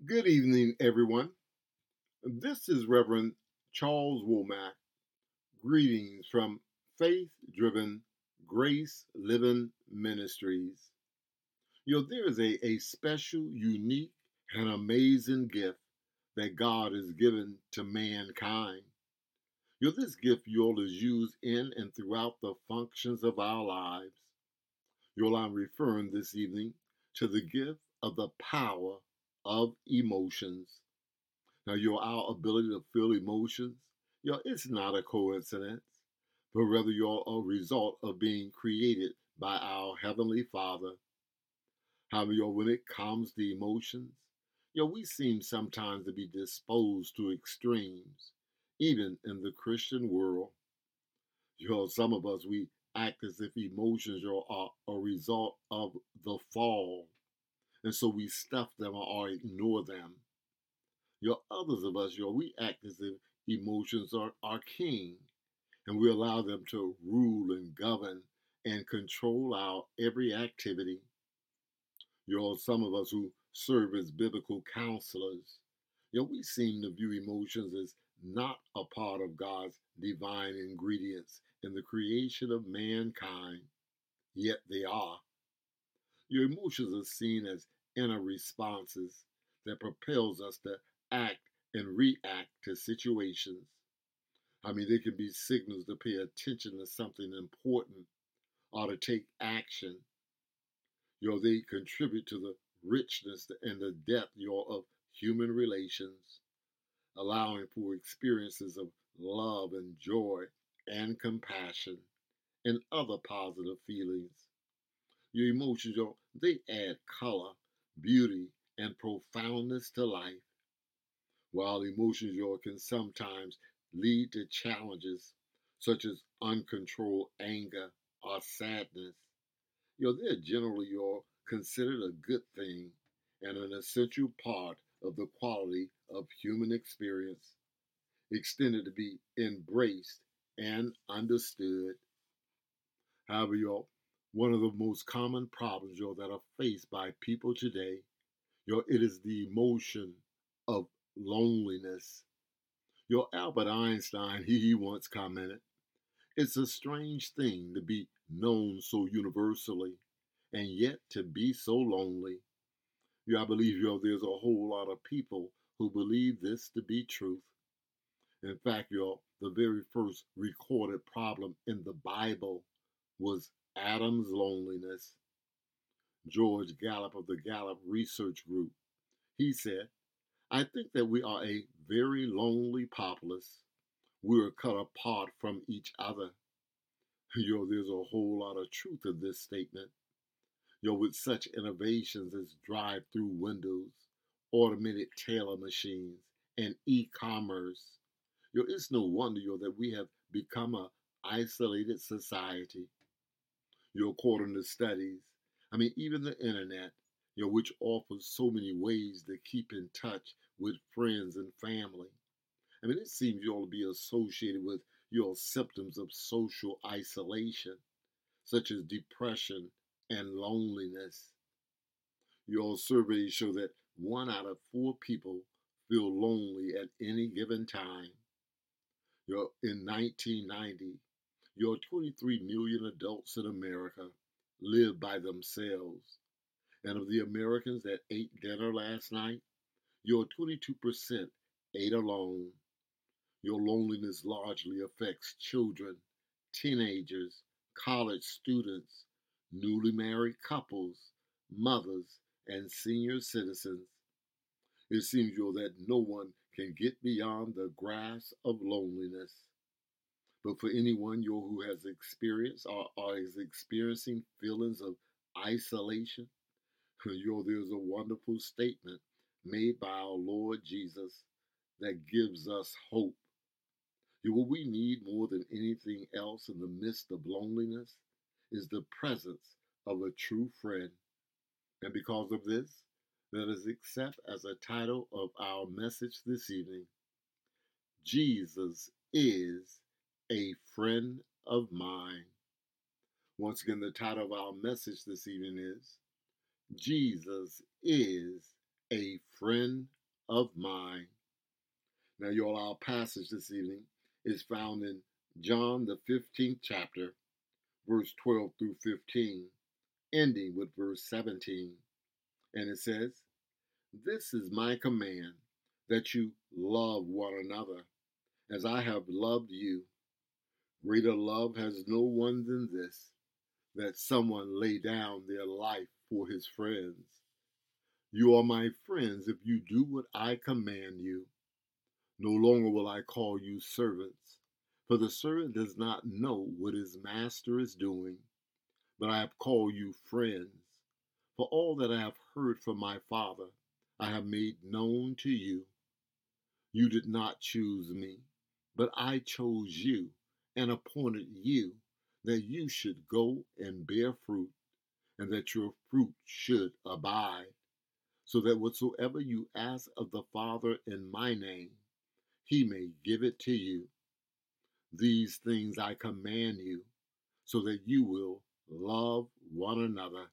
Good evening, everyone. This is Reverend Charles Womack. Greetings from Faith Driven Grace Living Ministries. There is a special, unique, and amazing gift that God has given to mankind. This gift, is used in and throughout the functions of our lives. I'm referring this evening to the gift of the power of emotions. Now, our ability to feel emotions, it's not a coincidence, but rather a result of being created by our Heavenly Father. However, when it comes to emotions, we seem sometimes to be disposed to extremes, even in the Christian world. Some of us, we act as if emotions are a result of the fall, and so we stuff them or ignore them. Others of us, we act as if emotions are king, and we allow them to rule and govern and control our every activity. Some of us who serve as biblical counselors, we seem to view emotions as not a part of God's divine ingredients in the creation of mankind, yet they are. Your emotions are seen as inner responses that propels us to act and react to situations. They can be signals to pay attention to something important or to take action. They contribute to the richness and the depth, of human relations, allowing for experiences of love and joy and compassion and other positive feelings. Your emotions, they add color, beauty, and profoundness to life. While emotions, can sometimes lead to challenges such as uncontrolled anger or sadness, they're generally, considered a good thing and an essential part of the quality of human experience, extended to be embraced and understood. However, one of the most common problems, that are faced by people today, it is the emotion of loneliness. Albert Einstein, he once commented, it's a strange thing to be known so universally and yet to be so lonely. I believe, there's a whole lot of people who believe this to be truth. In fact, the very first recorded problem in the Bible was Adam's loneliness. George Gallup of the Gallup Research Group, he said, I think that we are a very lonely populace. We are cut apart from each other. There's a whole lot of truth in this statement. With such innovations as drive-through windows, automated tailor machines, and e-commerce, it's no wonder, that we have become a isolated society. According to studies, even the internet, which offers so many ways to keep in touch with friends and family. It seems you ought to be associated with your symptoms of social isolation, such as depression and loneliness. Your surveys show that 1 out of 4 people feel lonely at any given time. In 1990, 23 million adults in America live by themselves. And of the Americans that ate dinner last night, 22% ate alone. Loneliness largely affects children, teenagers, college students, newly married couples, mothers, and senior citizens. It seems, that no one can get beyond the grasp of loneliness. But for anyone, who has experienced or is experiencing feelings of isolation, there's a wonderful statement made by our Lord Jesus that gives us hope. What we need more than anything else in the midst of loneliness is the presence of a true friend. And because of this, let us accept as a title of our message this evening, Jesus is a friend of mine. Once again, the title of our message this evening is Jesus is a friend of mine. Now, y'all, our passage this evening is found in John, the 15th chapter, verse 12 through 15, ending with verse 17. And it says, "This is my command, that you love one another, as I have loved you. Greater love has no one than this, that someone lay down their life for his friends. You are my friends if you do what I command you. No longer will I call you servants, for the servant does not know what his master is doing, but I have called you friends. For all that I have heard from my Father, I have made known to you. You did not choose me, but I chose you and appointed you that you should go and bear fruit, and that your fruit should abide, so that whatsoever you ask of the Father in my name, he may give it to you. These things I command you, so that you will love one another."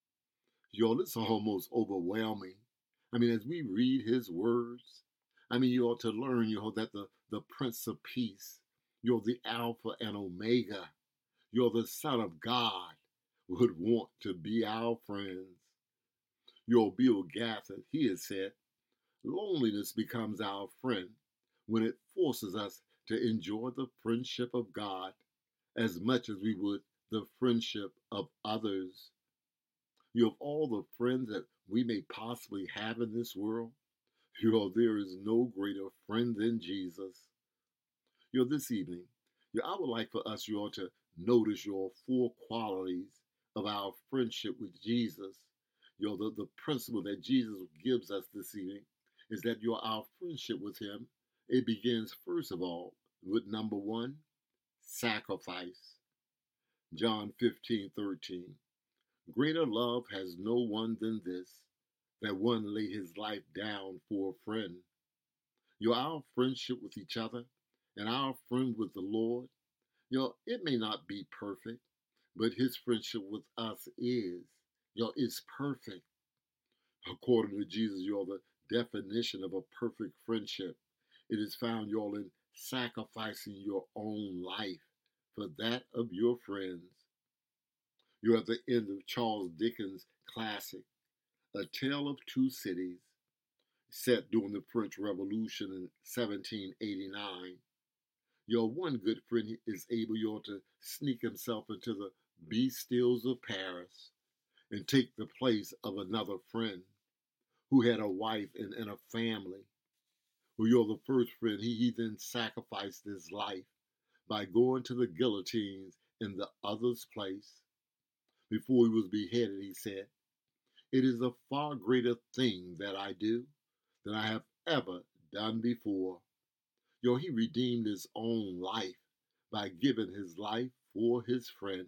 Yo, this is almost overwhelming. I mean, as we read his words, I mean, you ought to learn, that the Prince of Peace, you're the Alpha and Omega, you're the Son of God, would want to be our friends. Your Bill Gafford, he has said, loneliness becomes our friend when it forces us to enjoy the friendship of God as much as we would the friendship of others. You have all the friends that we may possibly have in this world. There is no greater friend than Jesus. This evening, I would like for us, to notice your four qualities of our friendship with Jesus. The principle that Jesus gives us this evening is that our friendship with him, it begins first of all with number one, sacrifice. John 15:13. Greater love has no one than this, that one lay his life down for a friend. Our friendship with each other and our friend with the Lord, it may not be perfect, but his friendship with us is perfect. According to Jesus, the definition of a perfect friendship. It is found, in sacrificing your own life for that of your friends. You're at the end of Charles Dickens' classic, A Tale of Two Cities, set during the French Revolution in 1789. Your one good friend is able, to sneak himself into the Bastilles of Paris and take the place of another friend who had a wife and a family. Well, you're the first friend. He then sacrificed his life by going to the guillotines in the other's place. Before he was beheaded, he said, "It is a far greater thing that I do than I have ever done before." He redeemed his own life by giving his life for his friend.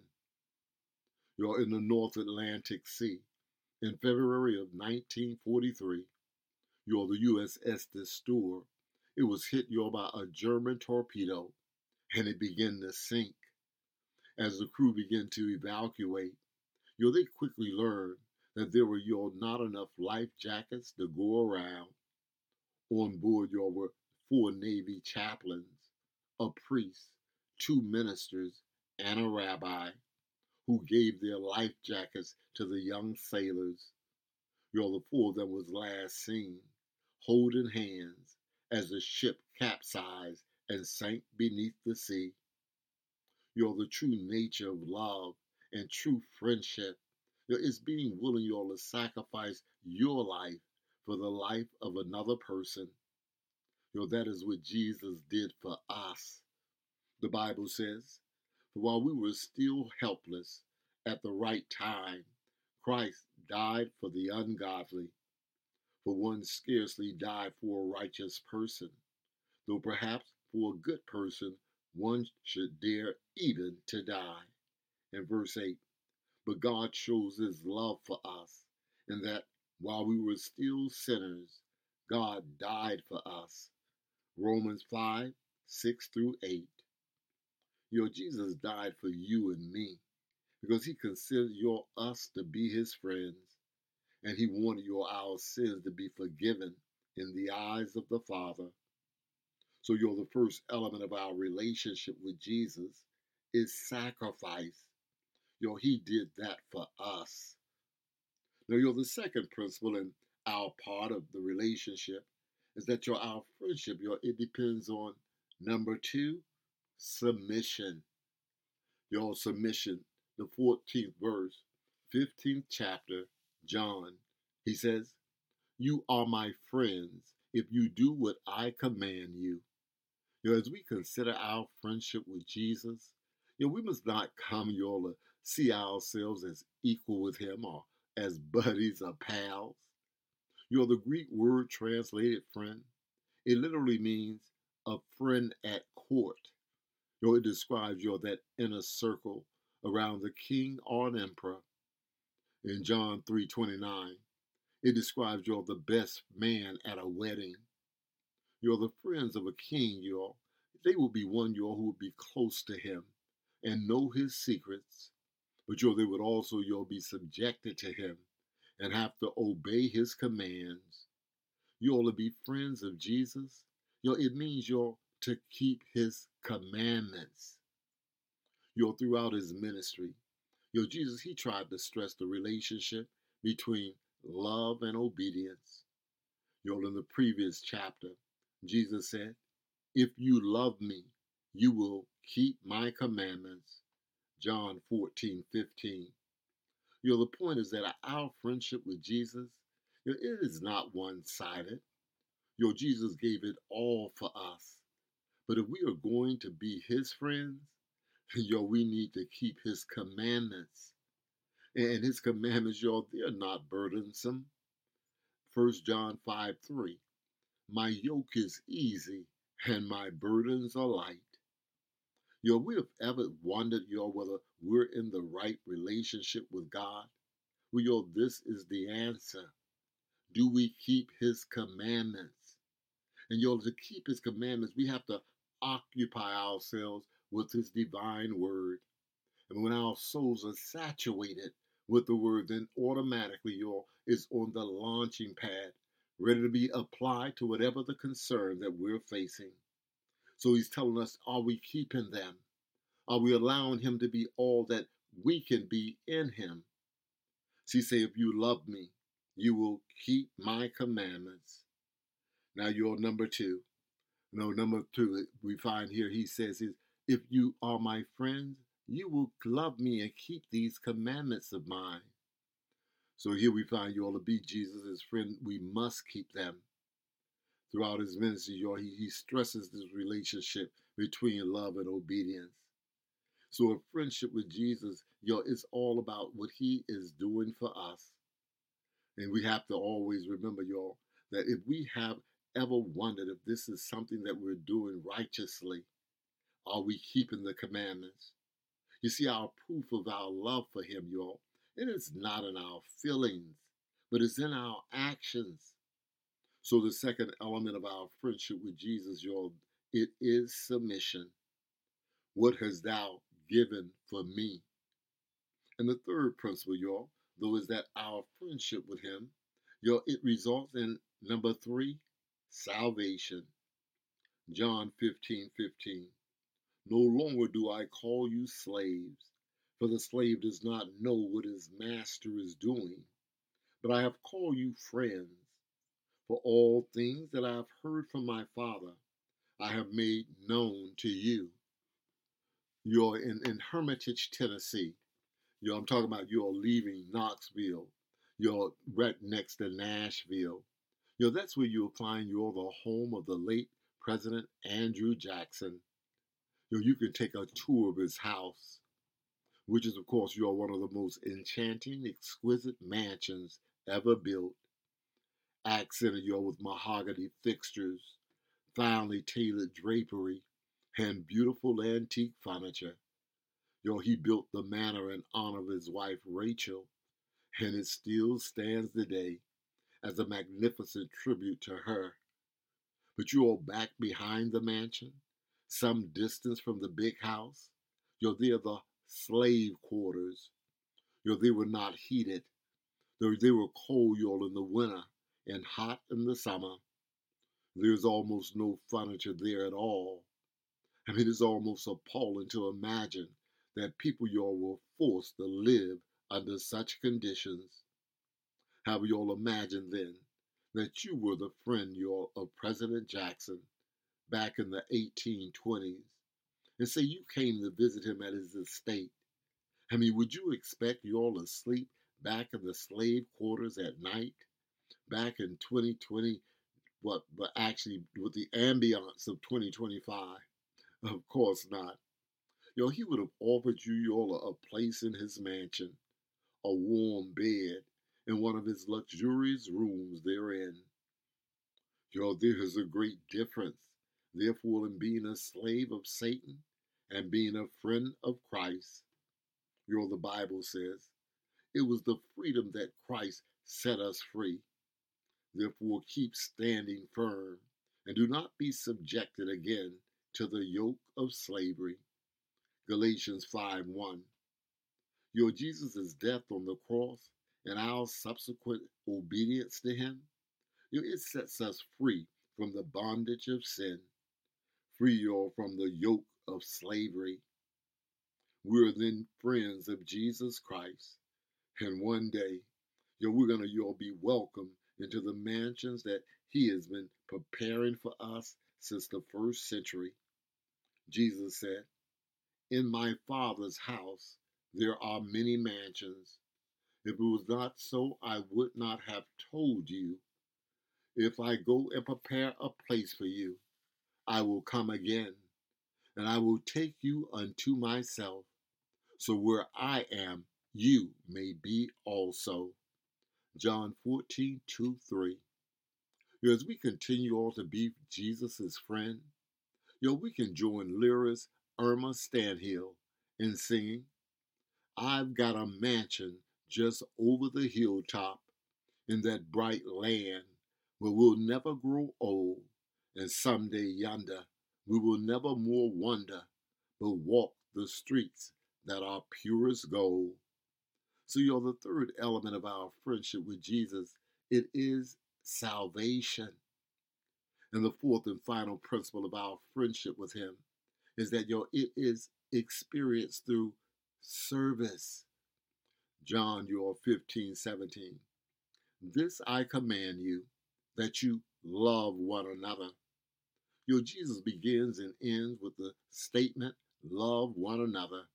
In the North Atlantic Sea in February of 1943. The USS Destroyer. It was hit, by a German torpedo, and it began to sink. As the crew began to evacuate, they quickly learned that there were, not enough life jackets to go around. On board, were 4 Navy chaplains, a priest, 2 ministers, and a rabbi, who gave their life jackets to the young sailors. The 4 of them was last seen, holding hands, as the ship capsized and sank beneath the sea. The true nature of love and true friendship, is being willing, to sacrifice your life for the life of another person. That is what Jesus did for us. The Bible says, "For while we were still helpless, at the right time, Christ died for the ungodly." For one scarcely died for a righteous person, though perhaps for a good person one should dare even to die. And verse 8, "But God shows his love for us, in that while we were still sinners, God died for us." Romans 5:6-8. Jesus died for you and me because he considered us to be his friends, and he wanted our sins to be forgiven in the eyes of the Father. So you're the first element of our relationship with Jesus is sacrifice. He did that for us. Now, the second principle in our part of the relationship is that our friendship, it depends on number two, submission. Your submission, the 14th verse, 15th chapter, John, he says, "You are my friends if you do what I command you." As we consider our friendship with Jesus, we must not come, to see ourselves as equal with him or as buddies or pals. The Greek word translated friend, it literally means a friend at court. It describes, that inner circle around the king or an emperor. In John 3:29, it describes, the best man at a wedding. The friends of a king, they will be one, who will be close to him and know his secrets. But, they would also, be subjected to him and have to obey his commands. To be friends of Jesus, it means, to keep his commandments. Throughout his ministry, Jesus, he tried to stress the relationship between love and obedience. In the previous chapter, Jesus said, "If you love me, you will keep my commandments." John 14:15. The point is that our friendship with Jesus, it is not one-sided. Jesus gave it all for us. But if we are going to be his friends, we need to keep his commandments. And his commandments, they're not burdensome. 1 John 5:3. My yoke is easy and my burdens are light. We have ever wondered, whether we're in the right relationship with God? Well, this is the answer. Do we keep his commandments? And, to keep his commandments, we have to occupy ourselves with his divine word. And when our souls are saturated with the word, then automatically, it's on the launching pad, ready to be applied to whatever the concern that we're facing. So he's telling us, are we keeping them? Are we allowing him to be all that we can be in him? So he say, if you love me, you will keep my commandments. Now you're number two. No, number two, we find here, he says, is if you are my friends, you will love me and keep these commandments of mine. So here we find, to be Jesus' friend, we must keep them. Throughout his ministry, he stresses this relationship between love and obedience. So a friendship with Jesus, it's all about what he is doing for us. And we have to always remember, that if we have ever wondered if this is something that we're doing righteously, are we keeping the commandments? You see, our proof of our love for him, it is not in our feelings, but it's in our actions. So the second element of our friendship with Jesus, it is submission. What hast thou given for me? And the third principle, though, is that our friendship with him, it results in number three, salvation. John 15:15. No longer do I call you slaves, for the slave does not know what his master is doing. But I have called you friends, for all things that I have heard from my Father, I have made known to you. You're in Hermitage, Tennessee. I'm talking about you're leaving Knoxville. You're right next to Nashville. That's where you'll find the home of the late President Andrew Jackson. You can take a tour of his house, which is, of course, one of the most enchanting, exquisite mansions ever built. Accented, with mahogany fixtures, finely tailored drapery, and beautiful antique furniture. He built the manor in honor of his wife Rachel, and it still stands today as a magnificent tribute to her. But back behind the mansion, some distance from the big house, they're the slave quarters. They were not heated. They were cold, in the winter and hot in the summer. There's almost no furniture there at all. I mean, it's almost appalling to imagine that people, y'all, were forced to live under such conditions. How will y'all imagine then that you were the friend, y'all, of President Jackson back in the 1820s, and say you came to visit him at his estate? I mean, would you expect y'all to sleep back in the slave quarters at night back in 2020? But actually, with the ambiance of 2025, of course not. He would have offered you all a place in his mansion, a warm bed, and one of his luxurious rooms therein. There is a great difference, therefore, in being a slave of Satan and being a friend of Christ. The Bible says it was the freedom that Christ set us free. Therefore, keep standing firm and do not be subjected again to the yoke of slavery. Galatians 5:1. Jesus' death on the cross and our subsequent obedience to him, it sets us free from the bondage of sin, free from the yoke of slavery. We're then friends of Jesus Christ, and one day, we're gonna be welcomed into the mansions that he has been preparing for us since the first century. Jesus said, "In my Father's house there are many mansions. If it was not so, I would not have told you. If I go and prepare a place for you, I will come again, and I will take you unto myself, so where I am, you may be also." John 14:2-3. As we continue all to be Jesus' friend, we can join lyricist Irma Stanhill in singing, "I've got a mansion just over the hilltop in that bright land where we'll never grow old, and someday yonder we will never more wonder, but walk the streets that are purest gold." So, the third element of our friendship with Jesus, it is salvation. And the fourth and final principle of our friendship with him is that, it is experienced through service. John 15:17. "This I command you, that you love one another." Jesus begins and ends with the statement, "Love one another."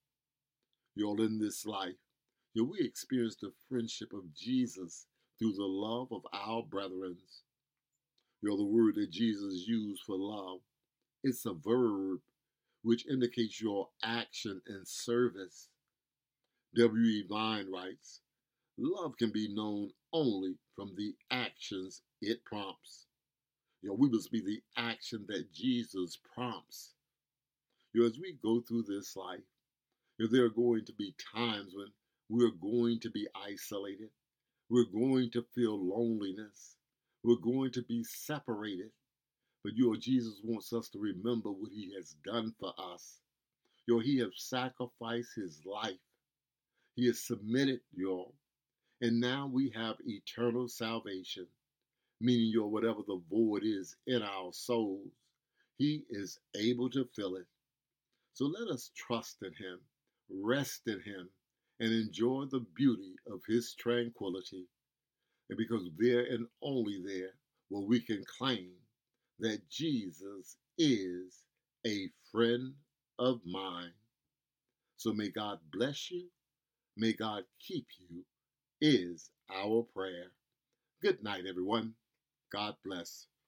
In this life, we experience the friendship of Jesus through the love of our brethren. The word that Jesus used for love, it's a verb which indicates your action and service. W.E. Vine writes, "Love can be known only from the actions it prompts." We must be the action that Jesus prompts. As we go through this life, there are going to be times when we're going to be isolated. We're going to feel loneliness. We're going to be separated. But Jesus wants us to remember what he has done for us. He has sacrificed his life. He has submitted, and now we have eternal salvation, meaning, whatever the void is in our souls, he is able to fill it. So let us trust in him, rest in him, and enjoy the beauty of his tranquility. And because there and only there will we can claim that Jesus is a friend of mine. So may God bless you. May God keep you is our prayer. Good night, everyone. God bless.